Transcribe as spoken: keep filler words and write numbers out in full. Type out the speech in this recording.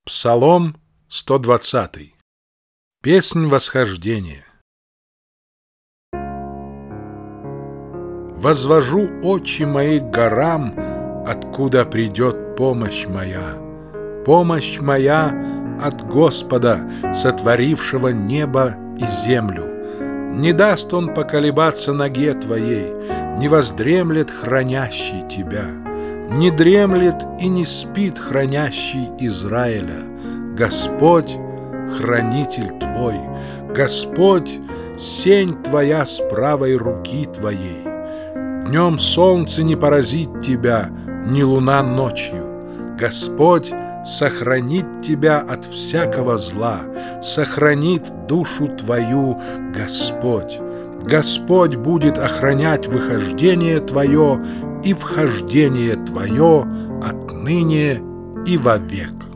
Псалом сто двадцатый. Песнь восхождения. Возвожу очи мои к горам, откуда придет помощь моя. Помощь моя от Господа, сотворившего небо и землю. Не даст Он поколебаться ноге твоей, не воздремлет хранящий тебя. Не дремлет и не спит хранящий Израиля. Господь — хранитель твой, Господь — сень твоя с правой руки твоей. Днем солнце не поразит тебя, ни луна ночью. Господь сохранит тебя от всякого зла, сохранит душу твою Господь. Господь будет охранять выхождение твое и вхождение твое отныне и вовек.